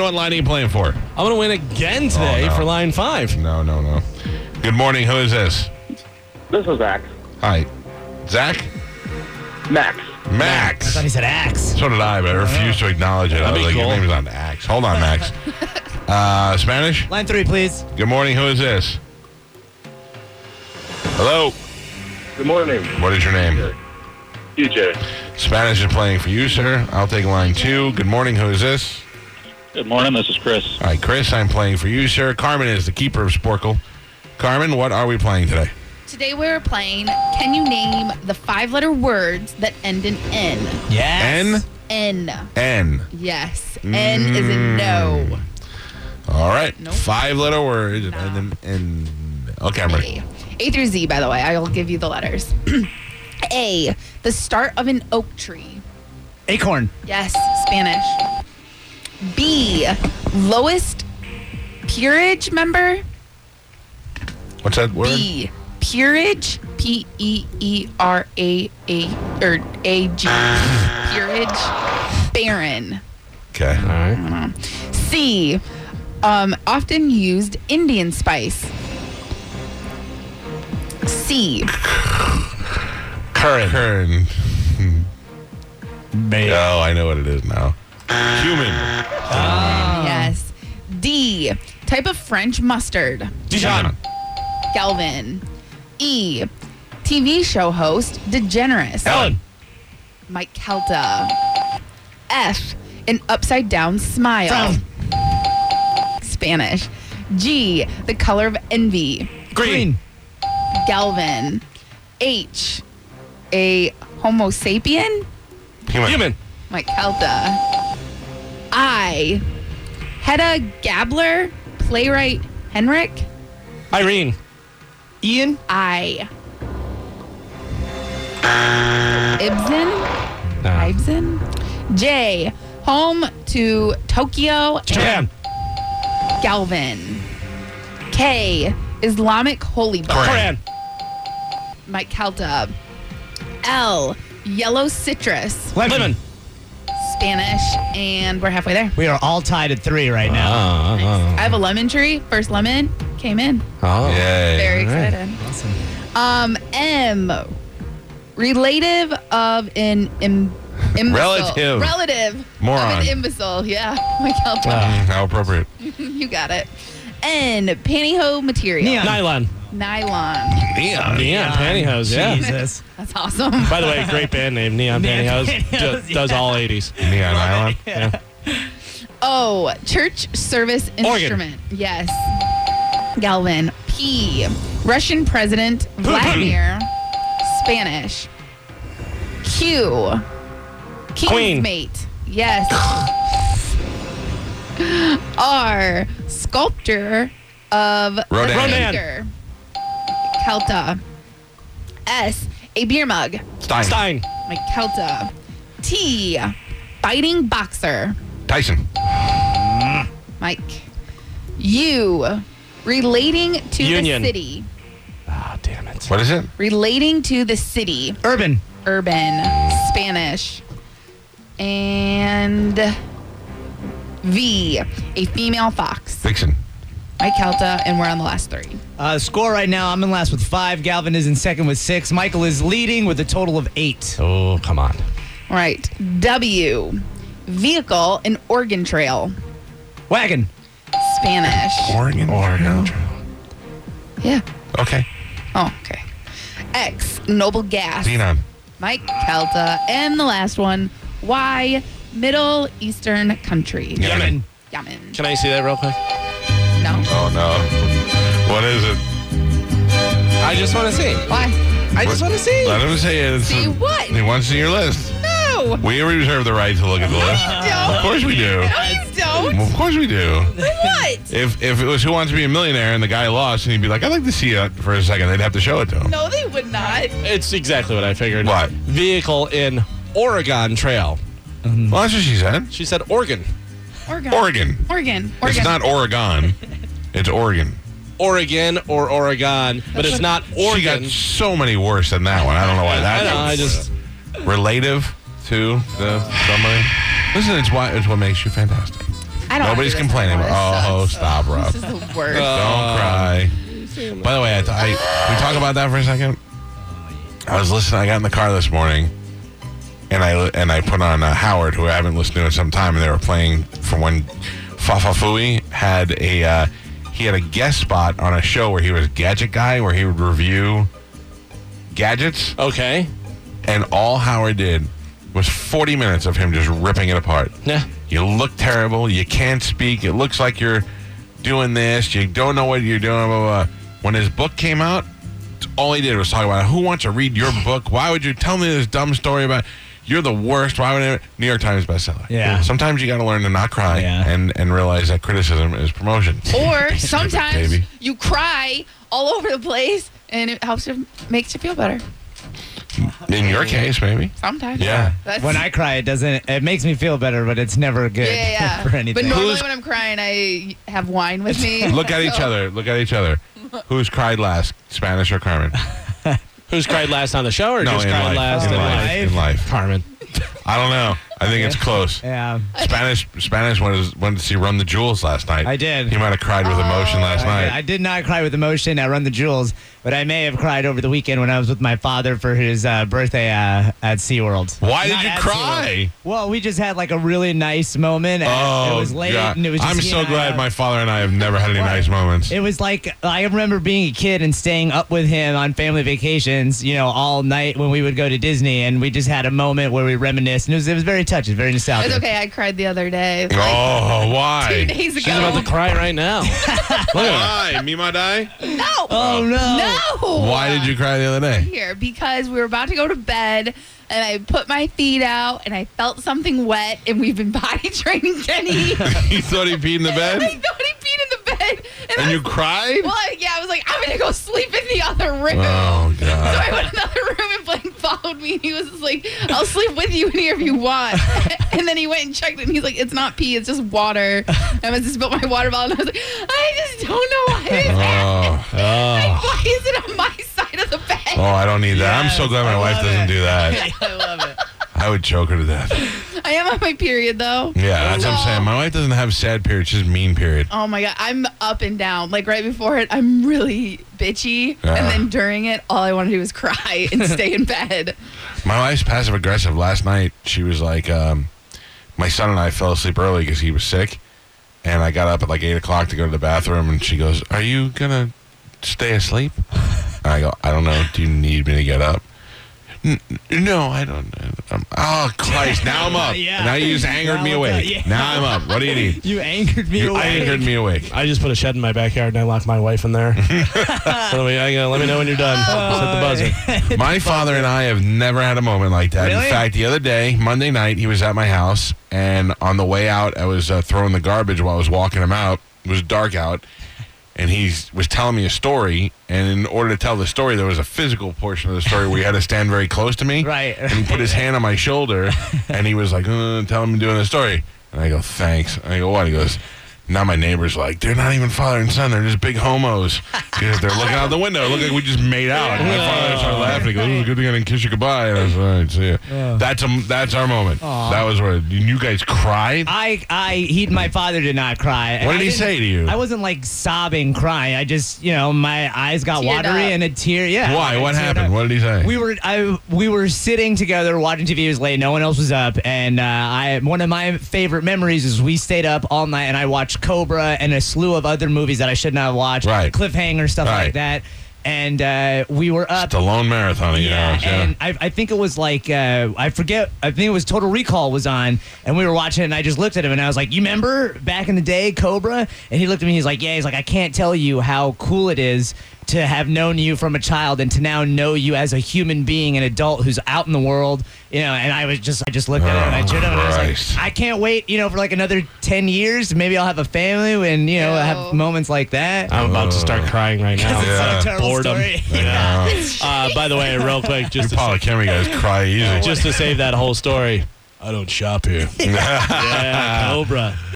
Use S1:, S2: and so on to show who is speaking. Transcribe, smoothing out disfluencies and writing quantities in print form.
S1: what line are you playing for?
S2: I'm going to win again today for line 5.
S1: No. Good morning. Who is this?
S3: This is Zach.
S1: Hi. Zach?
S3: Max.
S1: Max.
S4: I thought he said axe.
S1: So did I, but I refused to acknowledge it. I was like, your name is on Axe. Hold on, Max. Spanish?
S4: Line 3, please.
S1: Good morning. Who is this? Hello?
S3: Good morning.
S1: What is your name?
S3: DJ.
S1: Spanish is playing for you, sir. I'll take line 2. Good morning. Who is this?
S3: Good morning. This is Chris.
S1: All right, Chris, I'm playing for you, sir. Carmen is the keeper of Sporkle. Carmen, what are we playing today?
S5: Today we're playing, can you name the 5-letter words that end in N?
S4: Yes.
S5: N.
S1: N.
S5: Yes. N is in no.
S1: All right.
S5: Nope.
S1: 5-letter words.
S5: Nah.
S1: And then, okay, I'm ready.
S5: A through Z, by the way. I will give you the letters. A, the start of an oak tree.
S4: Acorn.
S5: Yes, Spanish. B, lowest peerage member.
S1: What's that word?
S5: B, peerage. Peera or A-G. Peerage. Baron.
S1: Okay.
S2: All right.
S5: C, often used Indian spice. C,
S1: Current. Oh, I know what it is now. Human.
S5: yes. D, type of French mustard.
S2: Dijon.
S5: Galvin. E, TV show host, DeGeneres.
S2: Ellen.
S5: Mike Kelta. F, an upside down smile.
S4: Frown.
S5: Spanish. G, the color of envy.
S2: Green.
S5: Galvin. H, a Homo sapien.
S2: Human.
S5: Mike Kelta. I, Hedda Gabler, playwright Henrik.
S2: Irene.
S4: Ian.
S5: I, Ibsen. J, home to Tokyo.
S2: Japan.
S5: Galvin. K, Islamic holy book.
S2: Koran.
S5: Mike Kelta. L, yellow citrus.
S2: Lemon.
S5: Spanish, and we're halfway there.
S4: We are all tied at 3 right now.
S5: I have a lemon tree. First lemon came in.
S2: Oh.
S1: Yay.
S5: Very
S2: All right.
S5: excited.
S4: Awesome.
S5: M, relative of an imbecile.
S1: Relative.
S5: Relative
S1: Moron.
S5: of an imbecile. Yeah, Mike Kelta.
S1: How appropriate.
S5: You got it. N, pantyhose material.
S4: Neon.
S2: Nylon.
S5: Nylon.
S1: Neon.
S2: Neon pantyhose, yeah.
S4: Jesus.
S5: That's awesome.
S2: By the way, great band name, Neon
S4: Neon
S2: Pantyhose.
S4: Pantyhose,
S2: Does
S4: yeah.
S2: all 80s.
S1: Neon Island.
S2: Yeah.
S5: O, church service instrument. Yes. Galvin. P, Russian President Vladimir. Spanish. Q, king's
S2: Queen.
S5: mate. Yes. R, sculptor of
S1: Rodin.
S5: Finger. Kelta. S, a beer mug.
S2: Stein.
S5: Mike Kelta. T, fighting boxer.
S1: Tyson.
S5: Mike. U, relating to
S2: Union.
S5: the city.
S2: Ah, damn it.
S1: What is it?
S5: Relating to the city.
S4: Urban.
S5: Urban. Spanish. And V, a female fox.
S1: Vixen.
S5: Mike Kelta, and we're on the last 3.
S4: Score right now, I'm in last with 5. Galvin is in second with 6. Michael is leading with a total of 8.
S2: Oh, come on.
S5: All right. W, vehicle and Oregon Trail.
S4: Wagon.
S5: Spanish.
S1: Oregon.
S5: Yeah.
S1: Okay.
S5: Oh, okay. X, noble gas.
S1: Xenon.
S5: Mike Kelta. And the last one, Y, Middle Eastern country.
S1: Yemen.
S5: Yemen.
S2: Can I see that real quick?
S5: No.
S1: Oh, no. What is it?
S2: I just want to see.
S5: Why?
S2: I just want to see.
S1: Let him say it.
S5: See what?
S1: He wants to see your list.
S5: No.
S1: We reserve the right to look at the list. Of course we do.
S5: No, you don't.
S1: Of course we do.
S5: What?
S1: If it was Who Wants to Be a Millionaire and the guy lost and he'd be like, I'd like to see it for a second, they'd have to show it to him.
S5: No, they would not.
S2: It's exactly what I figured.
S1: What?
S2: Vehicle in Oregon Trail.
S1: Well, that's what she said.
S2: She said Oregon.
S5: Oregon.
S1: Oregon.
S5: Oregon.
S1: It's not Oregon. It's Oregon.
S2: Oregon or Oregon, but it's not
S1: She got
S2: Oregon.
S1: so many worse than that one. I don't know why that
S2: I know, I
S1: was
S2: just...
S1: relative to the somebody. Listen, it's what makes you fantastic.
S5: I I don't
S1: Nobody's
S5: wanna do this
S1: complaining.
S5: anymore. This
S1: Oh,
S5: sucks.
S1: stop, Rob.
S5: This is the worst.
S1: Don't cry. By the way, can we talk about that for a second? I was listening. I got in the car this morning, and I put on Howard, who I haven't listened to in some time, and they were playing from when Fafafui had a guest spot on a show where he was Gadget Guy, where he would review gadgets,
S2: Okay.
S1: and all Howard did was 40 minutes of him just ripping it apart.
S2: Yeah.
S1: You look terrible. You can't speak. It looks like you're doing this. You don't know what you're doing. Blah, blah, blah. When his book came out, all he did was talk about who wants to read your book. Why would you tell me this dumb story about you're the worst? Why would it? New York Times bestseller.
S4: Yeah.
S1: Sometimes you got to learn to not cry and realize that criticism is promotion.
S5: Or sometimes
S1: baby.
S5: you cry all over the place, and it helps you, makes you feel better.
S1: In your case, maybe.
S5: Sometimes.
S1: Yeah.
S5: That's,
S4: When I cry, it makes me feel better, but it's never good
S5: yeah.
S4: for anything.
S5: But normally when I'm crying, I have wine with me.
S1: Look at each
S5: So-
S1: other. Look at each other. Who's cried last, Spanish or Carmen?
S2: Who's cried last on the show or
S1: No,
S2: just
S1: in
S2: cried
S1: life.
S2: last
S1: In
S2: in
S1: life.
S2: life?
S1: In life.
S2: Carmen.
S1: I don't know. I think it's close.
S4: Yeah.
S1: Spanish went to see Run the Jewels last night.
S4: I did.
S1: He might have cried with emotion last night.
S4: I did not cry with emotion at Run the Jewels, but I may have cried over the weekend when I was with my father for his birthday at SeaWorld.
S1: Why
S4: Not
S1: did you
S4: at
S1: cry?
S4: SeaWorld. Well, we just had like a really nice moment. And
S1: Oh,
S4: it was late,
S1: God.
S4: and it was just
S1: I'm
S4: he
S1: so
S4: and I,
S1: glad my father and I have never had any nice moments.
S4: It was like, I remember being a kid and staying up with him on family vacations, all night when we would go to Disney, and we just had a moment where we reminisced, and it was very touching, very nostalgic.
S5: It's okay. I cried the other day.
S1: Oh,
S5: 2
S1: why?
S5: days ago.
S2: She's about to cry right now.
S1: Why? Me, my die?
S5: No.
S4: Oh, no.
S5: No.
S1: Why did you cry the other day?
S5: Here, because we were about to go to bed, and I put my feet out, and I felt something wet, and we've been potty training Kenny.
S1: You thought he peed in the
S5: I
S1: bed?
S5: thought he peed in the bed.
S1: And
S5: I
S1: you
S5: was-
S1: cried?
S5: Well, I was like, I'm going to go sleep in the other room.
S1: Oh,
S5: So
S1: God.
S5: I went in the other room, and Blake followed me. He was just like, I'll sleep with you in here if you want. And then he went and checked it, and he's like, it's not pee, it's just water. And I just spilled my water bottle, and I was like, I just don't know why this happened.
S1: Oh,
S5: Why is it on my side of the bed?
S1: oh, I don't need that. I'm so glad my
S4: I
S1: wife
S4: love
S1: doesn't
S4: it.
S1: do that.
S4: I love it.
S1: I would choke her to death.
S5: I am on my period, though.
S1: Yeah, that's what I'm saying. My wife doesn't have sad period. She's mean period.
S5: Oh my God, I'm up and down. Like right before it, I'm really bitchy.
S1: Yeah.
S5: And then during it, all I want to do is cry and stay in bed.
S1: My wife's passive aggressive. Last night, she was like, my son and I fell asleep early because he was sick. And I got up at like 8 o'clock to go to the bathroom. And she goes, are you going to stay asleep? And I go, I don't know. Do you need me to get up? No, I don't. Oh, Christ. Now I'm up.
S4: Yeah.
S1: Now you just angered me
S4: Now I'm
S1: awake.
S4: up, yeah.
S1: Now I'm up. What do you need?
S4: You angered me
S1: You
S4: away.
S1: angered me awake.
S2: I just put a shed in my backyard and I locked my wife in there. So let me know when you're done. Set the buzzer.
S1: My father and I have never had a moment like that.
S4: Really?
S1: In fact, the other day, Monday night, he was at my house, and on the way out, I was throwing the garbage while I was walking him out. It was dark out, and he was telling me a story, and in order to tell the story, there was a physical portion of the story where he had to stand very close to me.
S4: Right.
S1: And he put his hand on my shoulder, and he was like, tell him I'm doing the story. And I go, thanks. And I go, what? He goes, now my neighbor's like, they're not even father and son. They're just big homos. Because they're looking out the window. It looked like we just made out. And my father started laughing. He goes, good thing I didn't kiss you goodbye. And I was like, all right, see ya. That's our moment. That was where you guys cried.
S4: He and my father did not cry.
S1: What
S4: And
S1: did he
S4: I didn't-
S1: say to you?
S4: I wasn't like sobbing, crying. I just, my eyes got
S5: Teared
S4: watery
S5: up.
S4: and a tear. Yeah.
S1: Why?
S4: I
S1: What
S4: teared
S1: happened?
S4: up.
S1: What did he say?
S4: We were sitting together watching TV. It was late. No one else was up, and one of my favorite memories is we stayed up all night and I watched Cobra and a slew of other movies that I should not have watched.
S1: Right.
S4: Cliffhanger, stuff
S1: Right.
S4: like that. And we were up.
S1: Stallone marathon at your house, yeah.
S4: And I think it was like, I forget, I think it was Total Recall was on, and we were watching it, and I just looked at him, and I was like, you remember back in the day, Cobra? And he looked at me, he's like, yeah, he's like, I can't tell you how cool it is to have known you from a child and to now know you as a human being, an adult who's out in the world, and I just looked at him, and I cheered up, and I was
S1: Christ.
S4: like, I can't wait, for like another 10 years, maybe I'll have a family and, have moments like that.
S2: I'm about to start crying right now.
S4: It's
S1: Yeah.
S4: a terrible
S2: Boredom.
S4: story.
S1: Yeah.
S2: By the way, real quick, just
S1: Paula Kimmy guys cry easy.
S2: to save that whole story, I don't shop here. Yeah, Cobra.